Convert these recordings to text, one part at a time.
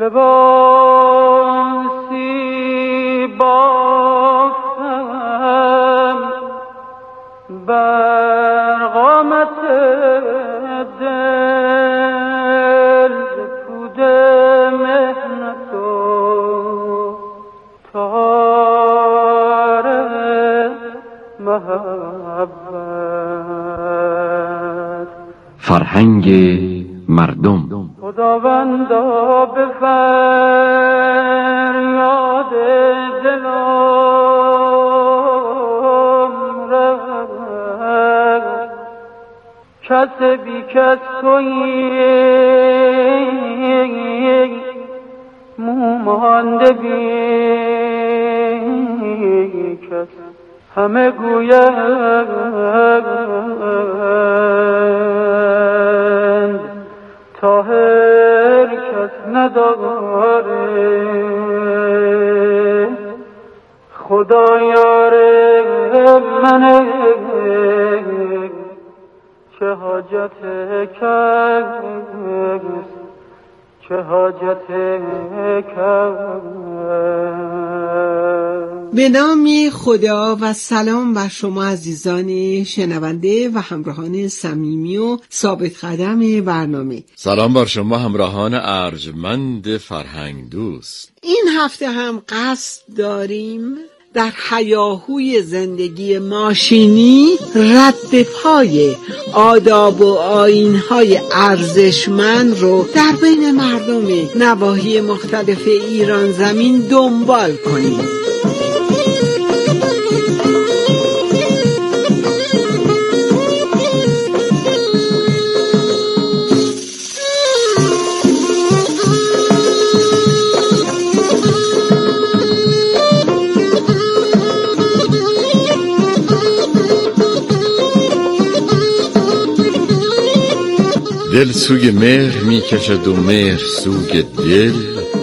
لباسی بافتم بر قامت دل پود مهنت و تار محبت. فرهنگ مردم. خداوندا به فریاد دلم رفت، کس بی کس تویی، مومانده بی کس، همه گویند طاهر کس نداره، خدایار منه چه حاجت کس، چه حاجت کس. به نام خدا و سلام بر شما عزیزان شنونده و همراهان صمیمی و ثابت قدم برنامه. سلام بر شما همراهان ارجمند فرهنگ دوست. این هفته هم قصد داریم در هیاهوی زندگی ماشینی رد پای آداب و آیین‌های ارزشمند رو در بین مردم نواحی مختلف ایران زمین دنبال کنیم. دل سوی مهر می کشد و مهر سوی دل،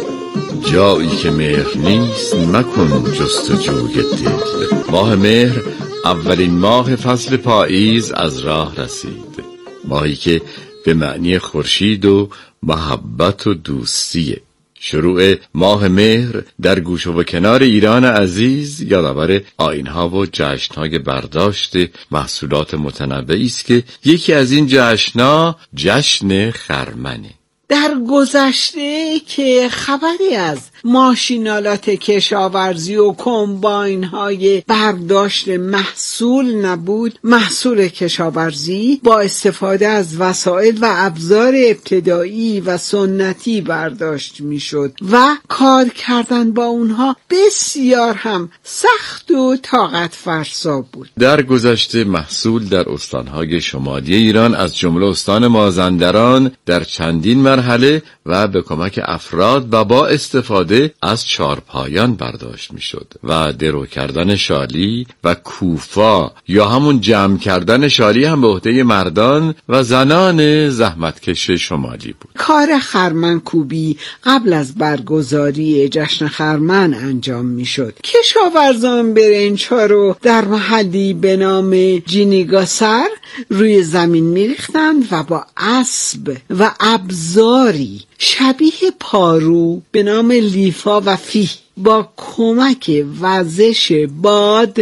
جایی که مهر نیست مکن جستجوی دل. ماه مهر اولین ماه فصل پاییز از راه رسید، ماهی که به معنی خورشید و محبت و دوستیه. شروع ماه مهر در گوشه و کنار ایران عزیز یادآور آیین‌ها و جشن‌های برداشت محصولات متنوعی است که یکی از این جشن‌ها جشن خرمنه. در گذشته که خبری از ماشینالات کشاورزی و کمباین های برداشت محصول نبود، محصول کشاورزی با استفاده از وسایل و ابزار ابتدایی و سنتی برداشت می شد و کار کردن با اونها بسیار هم سخت و طاقت فرسا بود. در گذشته محصول در استانهای شمالی ایران از جمله استان مازندران در چندین مرحله و به کمک افراد و با استفاده از چارپایان برداشت می شد و درو کردن شالی و کوفا یا همون جمع کردن شالی هم به عهده مردان و زنان زحمتکش شمالی بود. کار خرمن کوبی قبل از برگزاری جشن خرمن انجام می شد. کشاورزان برنج‌ها رو در محلی به نام جینیگاسر روی زمین می ریختند و با اسب و ابزاری شبیه پارو به نام لیفا و فیه با کمک وزش باد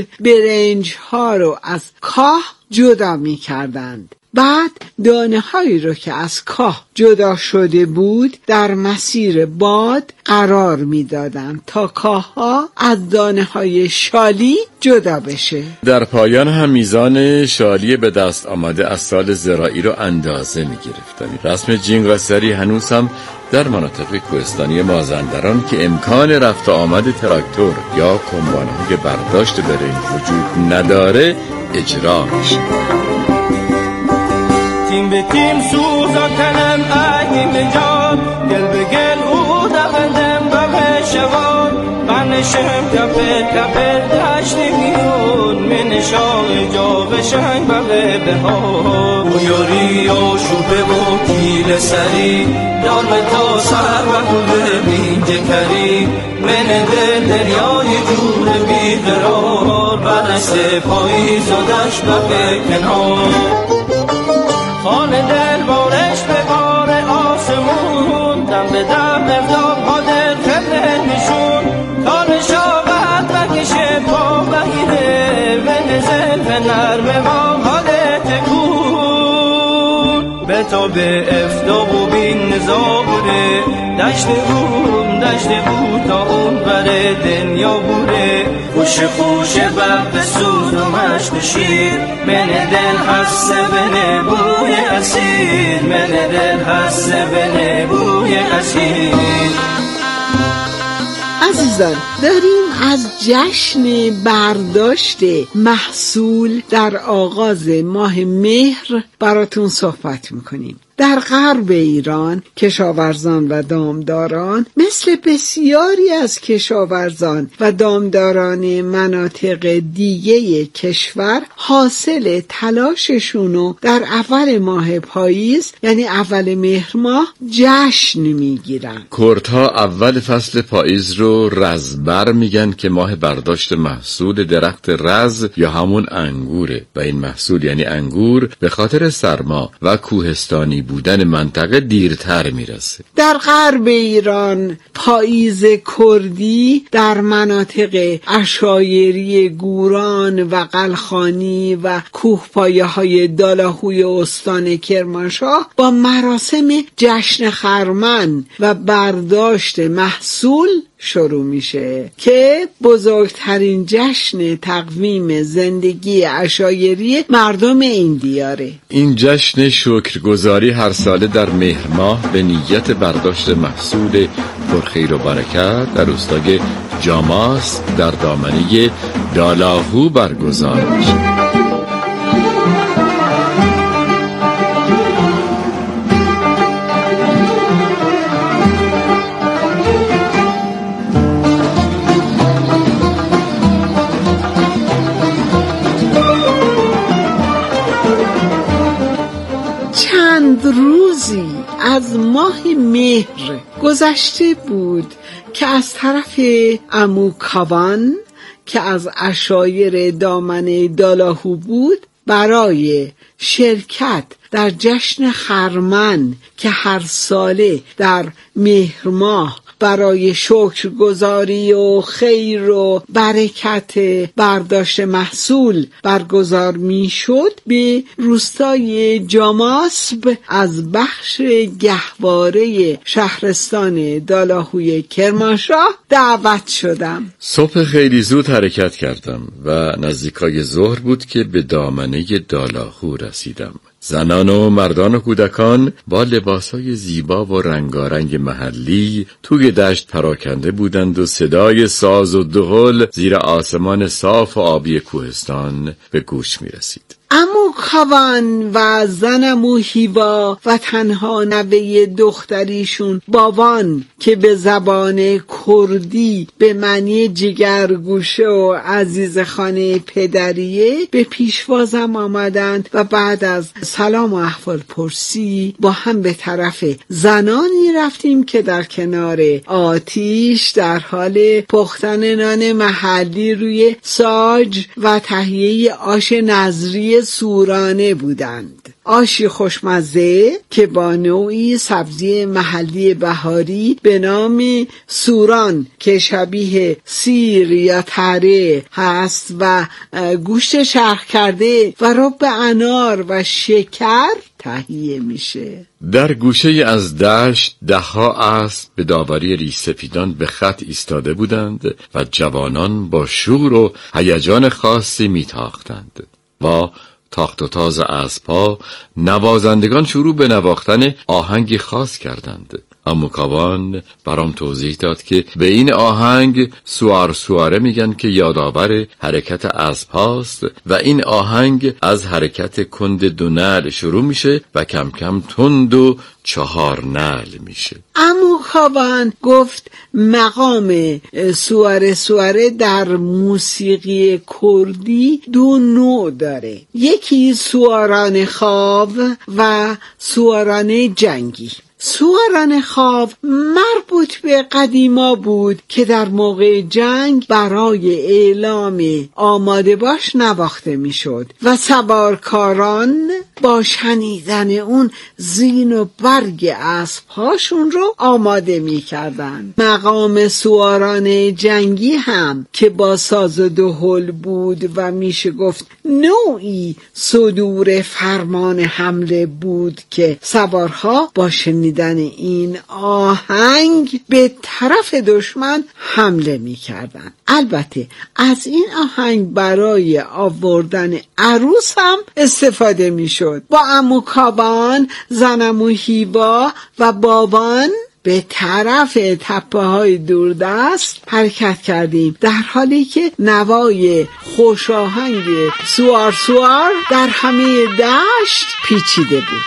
برنج‌ها رو از کاه جدا می کردند. بعد دانه هایی رو که از کاه جدا شده بود در مسیر باد قرار می دادن تا کاه ها از دانه های شالی جدا بشه. در پایان هم میزان شالی به دست آمده از سال زراعی رو اندازه می گرفتن. رسم جینگاسری هنوز هم در مناطق کوهستانی مازندران که امکان رفت آمد تراکتور یا کمباین‌های برداشت برنج وجود نداره اجرا میشه. تیم به تیم سوزاندم ایم به جان، گل به گل او دقندم به شوان، بنشم کپه دشت میون، من شاه جا به شنگ به ها، و یاری آشوبه و کیل سری، دارم تا سر و گل بینجه کری، من دل دریای جور بیقرار، برس پاییز و دشت به کنار. خانه دل بارش به بار آسمون، دم به دم افتاب آفتاب و بین نزابوره دشت بود تا اون بره دنیا بوره خوش بب سوز و مشت شیر من دل هست بنه بوی اسیر من دل هست بنه بوی اسیر. عزیزان، داریم از جشن برداشت محصول در آغاز ماه مهر براتون صحبت میکنیم. در غرب ایران کشاورزان و دامداران مثل بسیاری از کشاورزان و دامداران مناطق دیگه کشور حاصل تلاششونو در اول ماه پاییز یعنی اول مهر ماه جشن میگیرن. کردها اول فصل پاییز رو رزبر میگن که ماه برداشت محصول درخت رز یا همون انگوره و این محصول یعنی انگور به خاطر سرما و کوهستانی بودن منطقه دیرتر میرسه. در غرب ایران پاییز کردی در مناطق عشایری گوران و قلخانی و کوهپایه های دالاهوی استان کرمانشاه با مراسم جشن خرمن و برداشت محصول شروع میشه که بزرگترین جشن تقویم زندگی عشایری مردم این دیاره. این جشن شکرگزاری هر ساله در مهر ماه به نیت برداشت محصول پرخیر و برکت در روستای جاماس در دامنه دالاهو برگزار میشه. روزی از ماه مهر گذشته بود که از طرف عمو کاوان که از عشایر دامنه دالاهو بود برای شرکت در جشن خرمن که هر ساله در مهر ماه برای شکرگزاری و خیر و برکت برداشت محصول برگزار میشد به روستای جاماسب از بخش گهواره شهرستان دالاهوی کرمانشاه دعوت شدم. صبح خیلی زود حرکت کردم و نزدیکای ظهر بود که به دامنه دالاهو رسیدم. زنان و مردان و کودکان با لباسای زیبا و رنگارنگ محلی توی دشت پراکنده بودند و صدای ساز و دهل زیر آسمان صاف و آبی کوهستان به گوش می رسید. عمو کاوان و زن عمو هیوا و تنها نوه دختریشون باوان که به زبان کردی به معنی جگرگوشه و عزیز خانه پدریه به پیشوازم آمدند و بعد از سلام و احوال پرسی با هم به طرف زنانی رفتیم که در کنار آتیش در حال پختن نان محلی روی ساج و تهیه آش نظری سورانه بودند. آشی خوشمزه که با نوعی سبزی محلی بهاری به نام سوران که شبیه سیر یا تره هست و گوشت شرح کرده و رب انار و شکر تهیه میشه. در گوشه از دشت دهها اسب به داوری ریشسپیدان به خط ایستاده بودند و جوانان با شور و هیجان خاصی میتاختند. با تاخت و تاز اسب‌ها نوازندگان شروع به نواختن آهنگی خاص کردند. عمو کاوان برام توضیح داد که به این آهنگ سواره میگن که یادآور حرکت اسب هاست و این آهنگ از حرکت کند دو نعل شروع میشه و کم کم تند و 4 نعل میشه. عمو کاوان گفت مقام سواره در موسیقی کردی 2 نوع داره، یکی سواران خواب و سواران جنگی. سواران خواب مربوط به قدیما بود که در موقع جنگ برای اعلام آماده باش نواخته میشد و سوارکاران با شنیدن اون زین و برگ اسب‌هاشون رو آماده میکردن. مقام سواران جنگی هم که با ساز و دهل بود و میشه گفت نوعی صدور فرمان حمله بود که سوارها با شنیدن این آهنگ به طرف دشمن حمله می کردن. البته از این آهنگ برای آوردن عروس هم استفاده می شد. با عمو کابان، زنمو هیوا و بابان به طرف تپه های دوردست حرکت کردیم، در حالی که نوای خوشاهنگ سوار سوار در همه دشت پیچیده بود.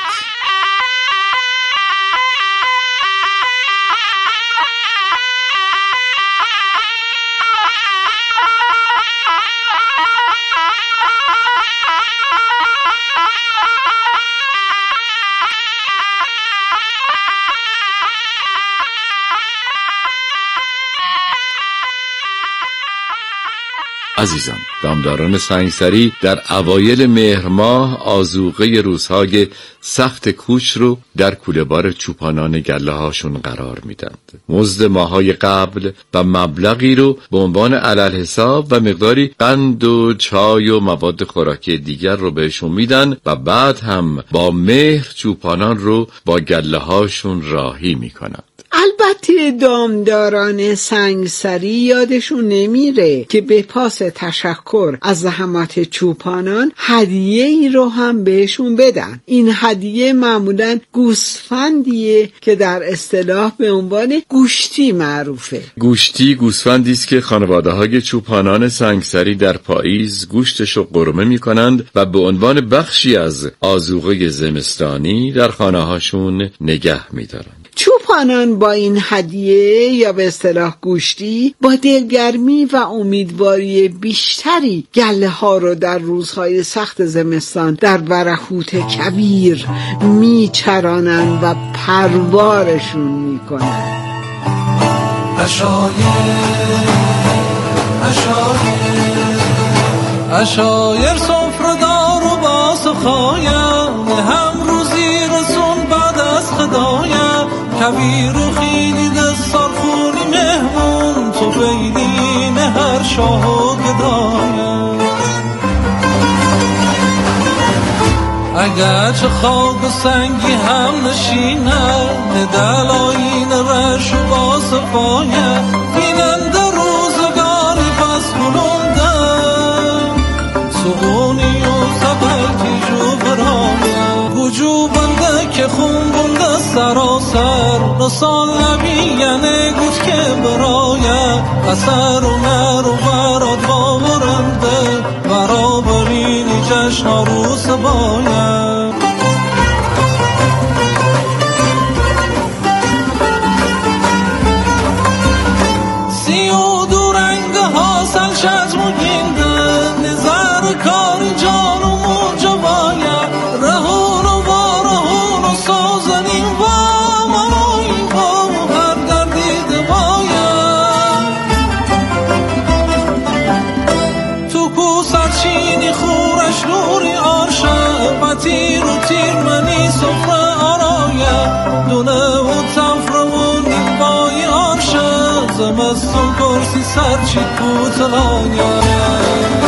عزیزان، دامداران سنگسری در اوایل مهر ماه آذوقه روزهای سخت کوچ رو در کوله‌بار چوپانان گله هاشون قرار میدند. مزد ماهای قبل و مبلغی رو به عنوان علالحساب و مقداری قند و چای و مواد خوراکی دیگر رو بهشون میدن و بعد هم با مهر چوپانان رو با گله هاشون راهی میکنن. البته دامداران سنگسری یادشون نمیره که به پاس تشکر از زحمات چوپانان هدیه ای رو هم بهشون بدن. این هدیه معمولاً گوسفندیه که در اصطلاح به عنوان گوشتی معروفه. گوشتی گوسفندی است که خانواده های چوپانان سنگسری در پاییز گوشتش رو قرمه میکنند و به عنوان بخشی از آذوقه زمستانی در خانه هاشون نگه میدارند. چوپانان با این هدیه یا به اصطلاح گوشتی با دلگرمی و امیدواری بیشتری گله ها رو در روزهای سخت زمستان در برهوت کبیر میچرانن و پروارشون میکنن. اشایر سفردار و باس خوایم هم روزی رسون بعد از خدایم کبیر و خیلی دستار خونی مهمون تو بیدین هر شاه و گدایم اگر چه خاک و سنگی هم نشینه دلاین رش و باصفایم بینند روزگاری پس کنندم سغونی و سقلتی جو برایم گجو بنده که خون بنده سراسر رسال نبیینه گوش که برایم اثر و نر و براد باورنده برابرینی جشن عروس بایم سی و دو رنگ حاصل شجم و گینده نظر کاری جان و موجه بایم رهون و بارهون و سازنین و منوی و هر دردید بایم تو کو سرچینی خورش نوری آرشه و تیر و تیر منی سفره آرایم دونه و تفره و نیمبایی آرشه زمستون کرسی سرچی پوتلایم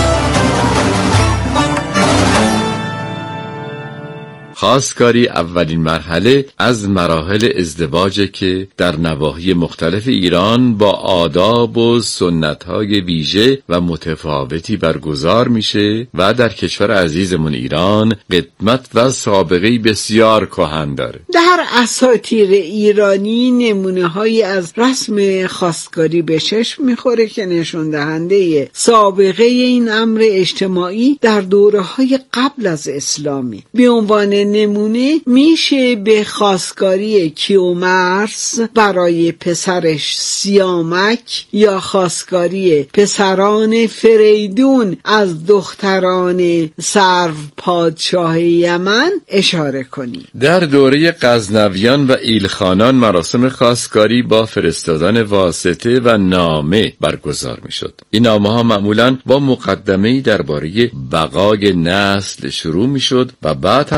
خواستگاری اولین مرحله از مراحل ازدواجه که در نواحی مختلف ایران با آداب و سنت‌های ویژه و متفاوتی برگزار میشه و در کشور عزیزمون ایران قدمت و سابقه بسیار کهن داره. در اساطیر ایرانی نمونه‌هایی از رسم خواستگاری به چشم میخوره که نشون دهنده سابقه این امر اجتماعی در دوره‌های قبل از اسلامی. به عنوان نمونه میشه به خواستگاری کیومرث برای پسرش سیامک یا خواستگاری پسران فریدون از دختران سرو پادشاه یمن اشاره کنیم. در دوره غزنویان و ایلخانان مراسم خواستگاری با فرستادن واسطه و نامه برگزار میشد. این نامه ها معمولاً با مقدمه‌ای درباره بقای نسل شروع میشد و بعد هم تقاضا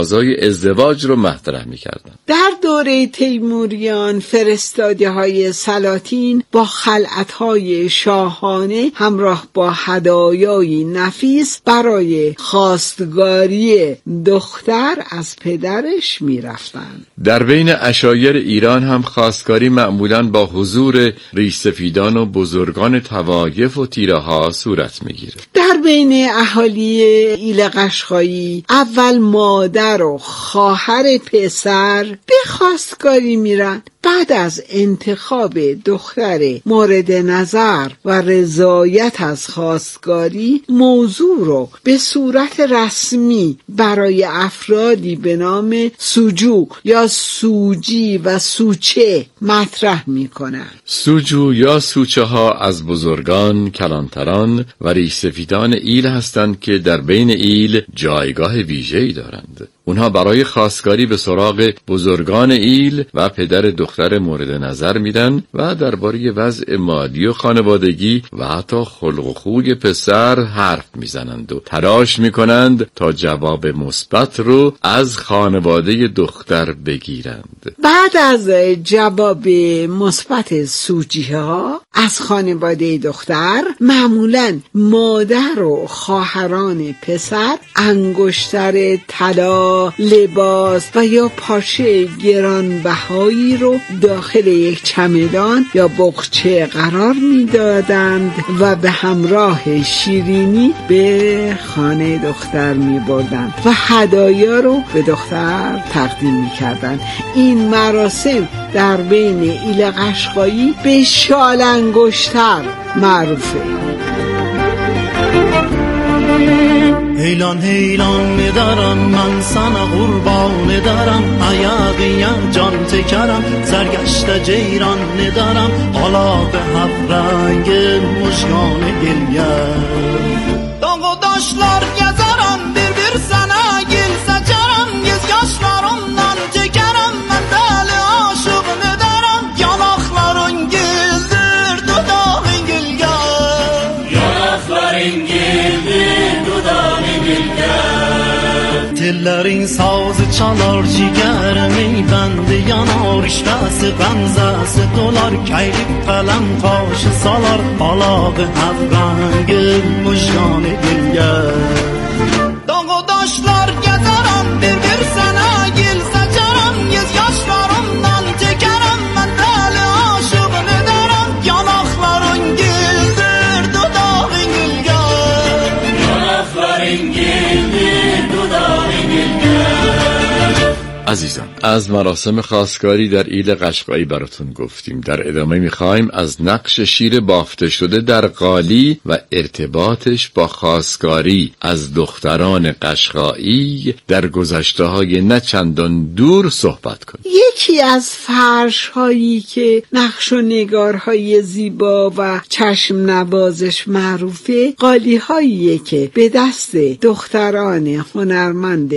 تقاضای ازدواج رو مطرح می‌کردند. در دوره تیموریان فرستاده‌های سلاطین با خلعت‌های شاهانه همراه با هدایای نفیس برای خواستگاری دختر از پدرش می‌رفتند. در بین عشایر ایران هم خواستگاری معمولاً با حضور ریشسفیدان و بزرگان طوایف و تیره‌ها صورت می‌گیره. در بین اهالی ایل قشقایی اول مادر و خواهر پسر به خواستگاری میرن. بعد از انتخاب دختر مورد نظر و رضایت از خواستگاری، موضوع رو به صورت رسمی برای افرادی به نام سوجو یا سوجی و سوچه مطرح میکنن. سوجو یا سوچه ها از بزرگان، کلانتران و ریشسفیدان ایل هستند که در بین ایل جایگاه ویژه‌ای دارند. اونها برای خواستگاری به سراغ بزرگان ایل و پدر دختر مورد نظر میدن و درباره وضع مالی و خانوادگی و حتی خلق و خوی پسر حرف میزنند و تلاش میکنند تا جواب مثبت رو از خانواده دختر بگیرند. بعد از جواب مثبت سوجیه ها از خانواده دختر، معمولاً مادر و خواهران پسر انگشتر طلا، لباس و یا پارچه گرانبهایی رو داخل یک چمدان یا بقچه قرار میدادند و به همراه شیرینی به خانه دختر میبردند و هدایا رو به دختر تقدیم میکردند. این مراسم در بین ایل قشقایی به شال انگشتر معروفه. هیلان هیلان ندارم من سنا قربان ندارم عیاقیم جان تکرم سرگشت جیران ندارم حالا به هفرنگ مشکان گلیم داغ و داشتlar gezerim bir sana gel saçarım göz yaşlarımdan çekerim ben deli aşık nederim yanakların gildir dudağın gülgen yanakların gildir dudağın gülgen tellerin sazı çalar ciğerimi bende yanar iştası benzesi dolar keylip kalem taşı salar alağı afgangı muşkanı gülgen dağ o daşlar gezerim bir sana gel saçarım yüz yaşlarımdan çekerim ben deli aşık nederim yanakların gildir dudağın gülgen yanakların gildir dudağın gülgen. عزیزان، از مراسم خواستگاری در ایل قشقایی براتون گفتیم. در ادامه میخوایم از نقش شیر بافته شده در قالی و ارتباطش با خواستگاری از دختران قشقایی در گذشته‌های نه چندان دور صحبت کنیم. یکی از فرش‌هایی که نقش و نگارهای زیبا و چشم نوازش معروفه، قالی‌هاییه که به دست دختران هنرمند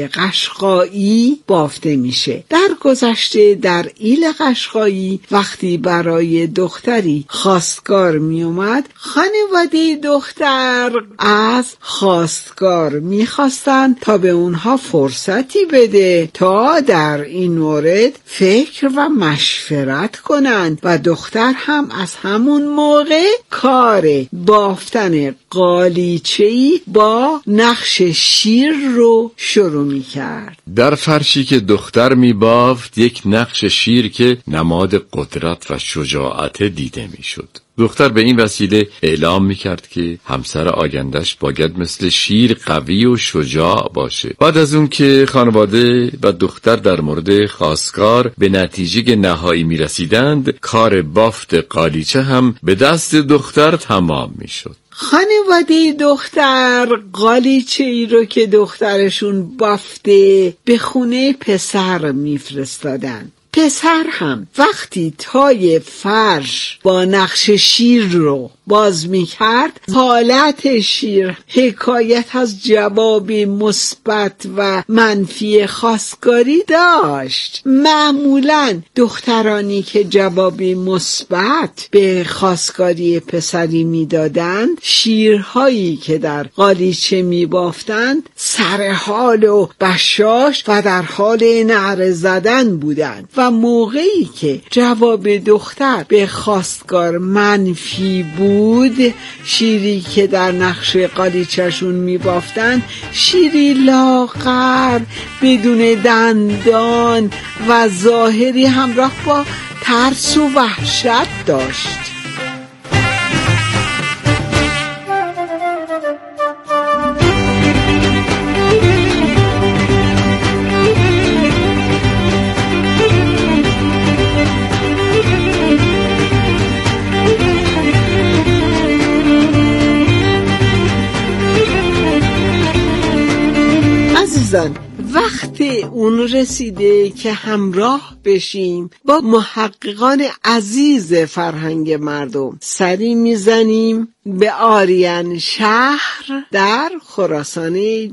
قشقایی بافته میشه. در گذشته در ایل قشقایی وقتی برای دختری خواستگار می اومد، خانواده دختر از خواستگار می خواستن تا به اونها فرصتی بده تا در این مورد فکر و مشورت کنند و دختر هم از همون موقع کار بافتن قالیچه‌ای با نقش شیر رو شروع می کرد. در فرشی که دختر می بافت یک نقش شیر که نماد قدرت و شجاعت دیده می شد. دختر به این وسیله اعلام می کرد که همسر آینده‌اش باید مثل شیر قوی و شجاع باشه. بعد از اون که خانواده و دختر در مورد خواستگار به نتیجه نهایی می رسیدند، کار بافت قالیچه هم به دست دختر تمام می شد. خانواده دختر قالیچه ای رو که دخترشون بافته به خونه پسر میفرستادن. پسر هم وقتی تای فرش با نقش شیر رو باز میکرد، حالت شیر حکایت از جواب مثبت و منفی خواستگاری داشت. معمولاً دخترانی که جوابی مثبت به خواستگاری پسری میدادند، شیرهایی که در قالیچه میبافتند سرحال و بشاش و در حال نعره زدن بودند و موقعی که جواب دختر به خواستگار منفی بود، شیری که در نقش قالیچه‌شون میبافتند شیری لاغر بدون دندان و ظاهری همراه با ترس و وحشت داشت. عزیزان، وقت اون رسیده که همراه بشیم با محققان عزیز فرهنگ مردم. سری میزنیم به آریان شهر در خراسان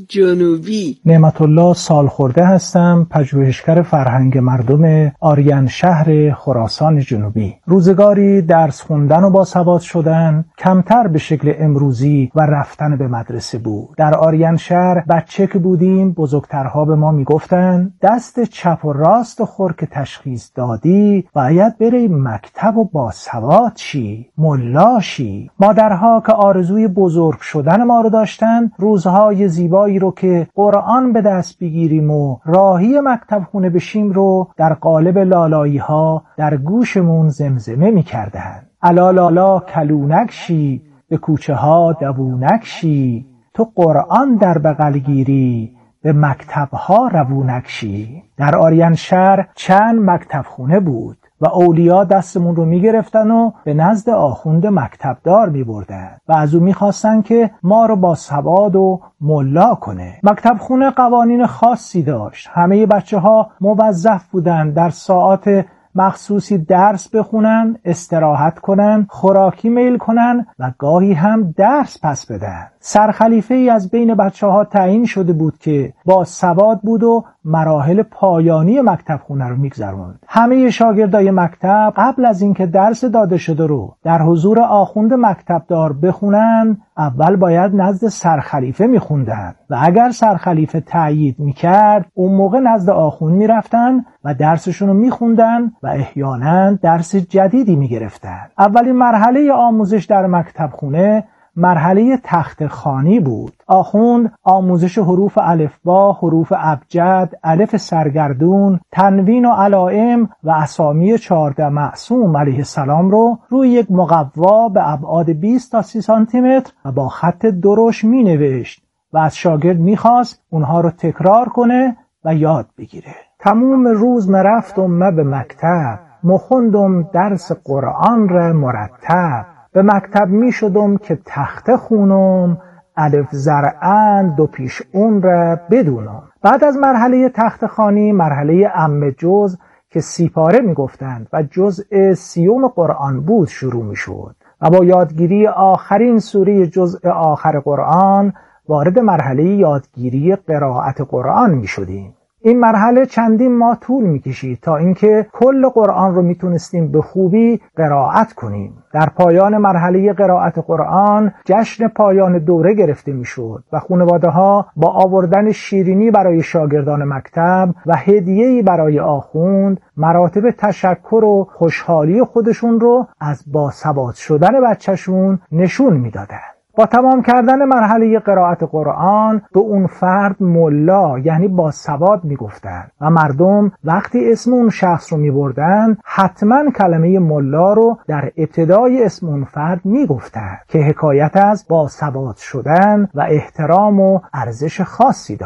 جنوبی. نعمت الله سالخورده هستم، پژوهشگر فرهنگ مردم آریان شهر خراسان جنوبی. روزگاری درس خوندن و باسواد شدن کمتر به شکل امروزی و رفتن به مدرسه بود. در آریان شهر بچه که بودیم بزرگترها به ما میگفتن دست چپ و راست خور که تشخیص دادی باید بری مکتب و باسواد شی، ملا شی. مادرها که آرزوی بزرگ شدن ما رو داشتن، روزهای زیبایی رو که قرآن به دست بگیریم و راهی مکتب خونه بشیم رو در قالب لالایی ها در گوشمون زمزمه می کردن. الا لالا کلونک شی، به کوچه ها دوونک شی، تو قرآن در بغل گیری، به مکتب ها روونک شی. در آریان شهر چند مکتب خونه بود و اولیا دستمون رو میگرفتن و به نزد آخوند مکتبدار میبردن و از او میخواستن که ما رو با سواد و ملا کنه. مکتب خونه قوانین خاصی داشت. همه بچه ها موظف بودن در ساعات مخصوصی درس بخونن، استراحت کنن، خوراکی میل کنن و گاهی هم درس پس بدن. سرخلیفه ای از بین بچه ها تعیین شده بود که با سواد بود و مراحل پایانی مکتب خونه رو میگذروند. همه شاگردای مکتب قبل از اینکه درس داده شده رو در حضور آخوند مکتبدار بخونن، اول باید نزد سرخلیفه میخوندن و اگر سرخلیفه تأیید میکرد اون موقع نزد آخوند میرفتن و درسشون رو میخوندن و احیانا درس جدیدی میگرفتن. اولین مرحله آموزش در مکتب خونه مرحله تخت خوانی بود. آخوند آموزش حروف الفبا، حروف ابجد، الف سرگردون، تنوین و علائم و اسامی 14 معصوم علیه السلام رو روی یک مقوا به ابعاد 20 تا 30 سانتی متر و با خط درشت می نوشت و از شاگرد می خواست اونها رو تکرار کنه و یاد بگیره. تموم روز مرفتم به مکتب، مخوندم درس قرآن را مرتب. به مکتب می شدم که تخته خونم، الف زرعن دو پیش اون را بدونم. بعد از مرحله تخت خوانی مرحله عم جز که 30 پاره می گفتند و جزء 30 قرآن بود شروع می شد و با یادگیری آخرین سوره جزء آخر قرآن وارد مرحله یادگیری قرائت قرآن می شدیم. این مرحله چندین ماه طول می‌کشید تا اینکه کل قرآن رو میتونستیم به خوبی قرائت کنیم. در پایان مرحله قرائت قرآن جشن پایان دوره گرفته میشد و خانواده‌ها با آوردن شیرینی برای شاگردان مکتب و هدیه‌ای برای آخوند مراتب تشکر و خوشحالی خودشون رو از باسواد شدن بچه‌شون نشون میدادن. با تمام کردن مرحله قرائت قرآن به اون فرد ملا یعنی با سواد میگفتن و مردم وقتی اسم اون شخص رو میبردن حتما کلمه ملا رو در ابتدای اسم اون فرد میگفتن که حکایت از با سواد شدن و احترام و ارزش خاصی داشت.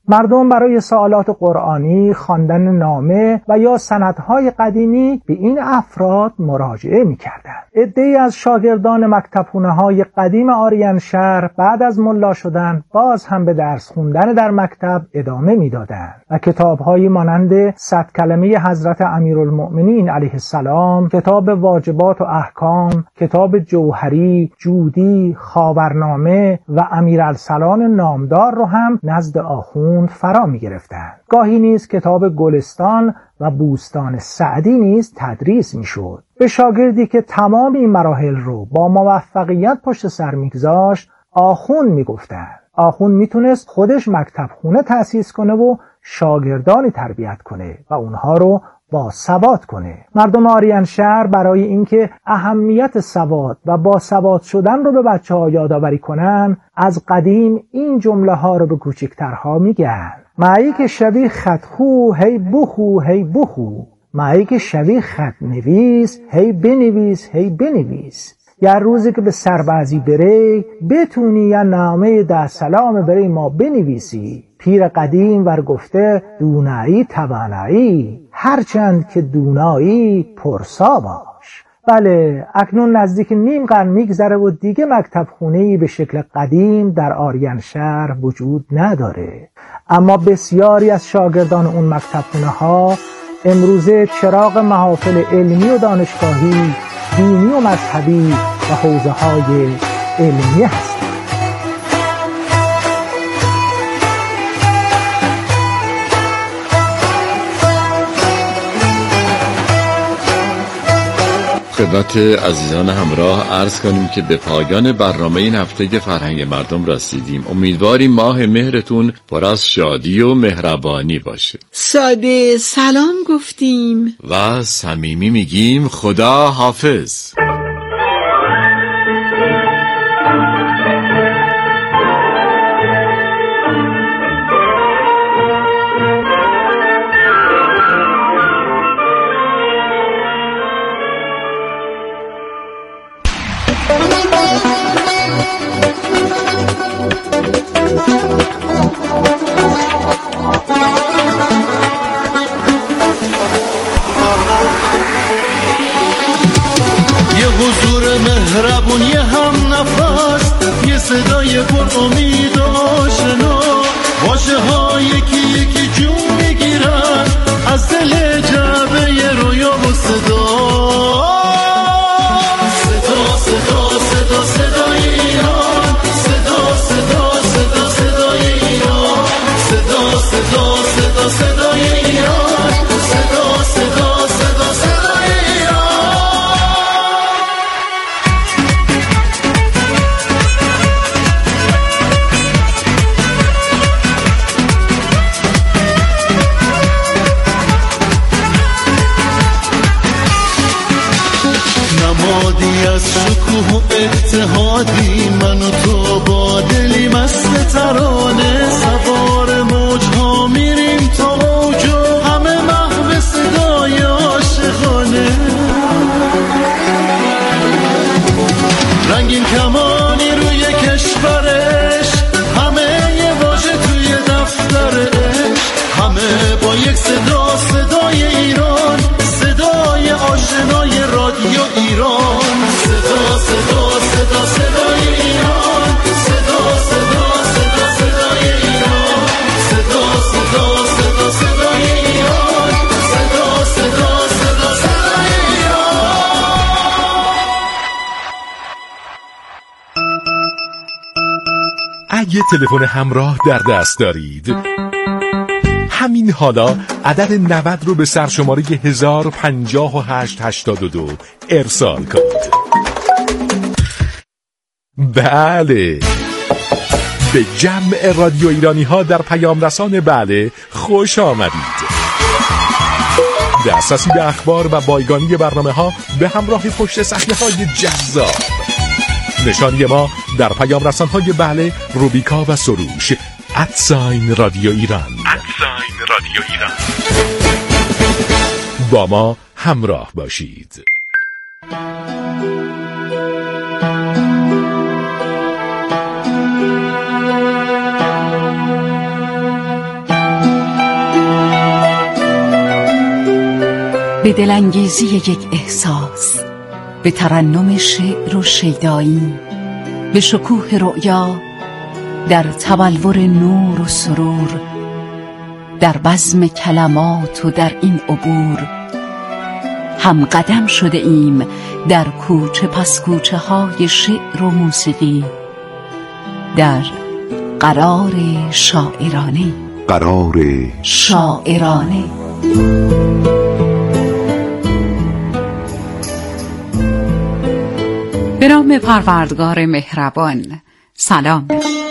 مردم برای سوالات قرآنی، خواندن نامه و یا سندهای قدیمی به این افراد مراجعه می‌کردند. عده‌ای از شاگردان مکتبخانه‌های قدیم آریانشهر بعد از ملا شدن باز هم به درس خوندن در مکتب ادامه می‌دادند و کتاب‌هایی مانند 100 کلمه حضرت امیرالمؤمنین علیه السلام، کتاب واجبات و احکام، کتاب جوهری، جودی، خاورنامه و امیرالسلام نامدار رو هم نزد آخوند فرا می گرفتند. گاهی نیز کتاب گلستان و بوستان سعدی نیز تدریس می شد. به شاگردی که تمام این مراحل رو با موفقیت پشت سر می گذاشت آخوند می گفتند. آخوند می تونست خودش مکتب خونه تأسیس کنه و شاگردانی تربیت کنه و اونها رو با سواد کنه. مردم آریانشهر برای اینکه اهمیت سواد و با سواد شدن رو به بچه‌ها یادآوری کنن از قدیم این جمله ها رو به کوچکترها میگن. معی که شوی خط خو هی بخو هی بخو، معی که شوی خط نویس هی بنویس هی بنویس. یا روزی که به سربازی بره بتونی یا نامه در سلام بره ما بنویسی. پیر قدیم ور گفته دونایی توانایی، هرچند که دونایی پرسا باش. بله، اکنون نزدیک نیم قرن میگذره و دیگه مکتب خونه‌ای به شکل قدیم در آریانشهر وجود نداره، اما بسیاری از شاگردان اون مکتب خونه ها امروزه چراغ محافل علمی و دانشگاهی، دینی و مذهبی و حوزه های علمی هستند. خدمت عزیزان همراه عرض کنیم که به پایان برنامه این هفته فرهنگ مردم رسیدیم. امیدواریم ماه مهرتون پر از شادی و مهربانی باشه. ساده سلام گفتیم و صمیمی میگیم خدا حافظ. مهربون یه هم نفس، یه صدای پر امید و آشنا، واژه ها یکی یکی جون میگیرن از دل جعبه رویا و صدا. صدا صدا صدا صدای ایران، صدا صدا صدا صدای ایران، صدا صدا صدا صدای ایران، صدا صدا صدا صدای ایران. نمادی از شکوه و اتحادی، من و تو با دلی مست ترانه، سوار موجها میریم تا اوج و همه محو صدای عاشقانه. رنگین کمانی روی کشورش، همه یه واژه توی دفترش، همه با یک صدا، صدای ایران، صدای آشنای رادیو ایران. صدا صدا صدا صدای ایران، صدا صدا صدا صدای ایران، صدا صدا صدا صدای ایران، صدا صدا صدا صدای ایران. اگه تلفن همراه در دست دارید، همین حالا عدد 90 رو به سرشماره 105882 ارسال کنید. بله، به جمع رادیو ایرانی ها در پیام رسان بله خوش آمدید. دسترسی به اخبار و بایگانی برنامه ها به همراه پشت صحنه های جذاب. نشانی ما در پیام رسان های بله، روبیکا و سروش @رادیو ایران. رادیو ایران. با ما همراه باشید. دلانگیزی یک احساس، به ترنم شعر و شیدایی، به شکوه رؤیا، در تبلور نور و سرور، در بزم کلمات و در این عبور هم قدم شده ایم در کوچه پس کوچه های شعر و موسیقی، در قرار شاعرانه. قرار شاعرانه. به نام پروردگار مهربان. سلام.